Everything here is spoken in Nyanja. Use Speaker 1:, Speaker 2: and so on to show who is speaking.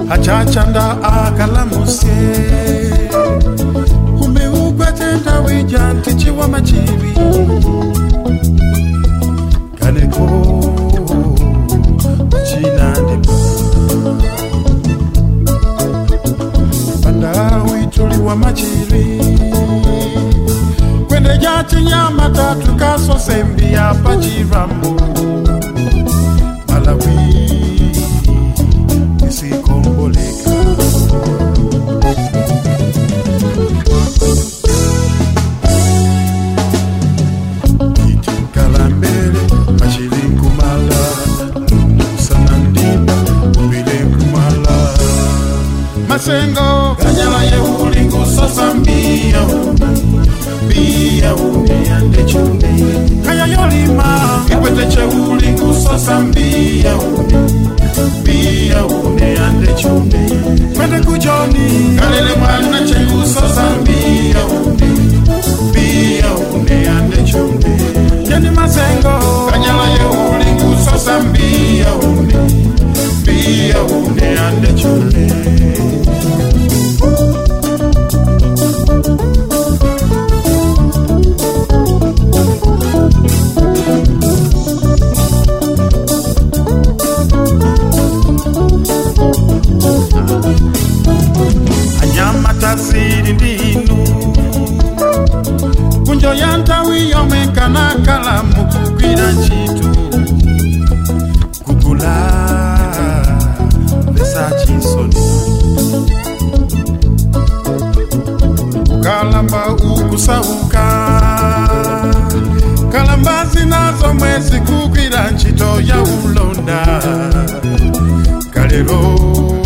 Speaker 1: achachanda akalamusie umeugwatenda wijanti chiwa machivi kaneko china ndipo panda uituli wa machivi kwende jati nyama tatu kaso sembi ya pachirambo Malawi isikomboleka itikalambele machilikumala musanandina ubilenkumala masengo kanyala yeulingu sosambia Bia une ande chunde Kaya yolima Kipwete cheuli kusosa mbia une Bia une ande chunde Kwende kujoni Kalele mwana chegu sosa mbia une Bia une ande chunde Yani masengo Kanyala yeuli kusosa mbia une Bia une ande chunde Siri ndinu kunjo yanta wiyo mekana kalamu kukwira chitu kukula pesa chinsoni kalamba ukusauka kalamba zinazo mwezi kukwira chito ya ulonda kalero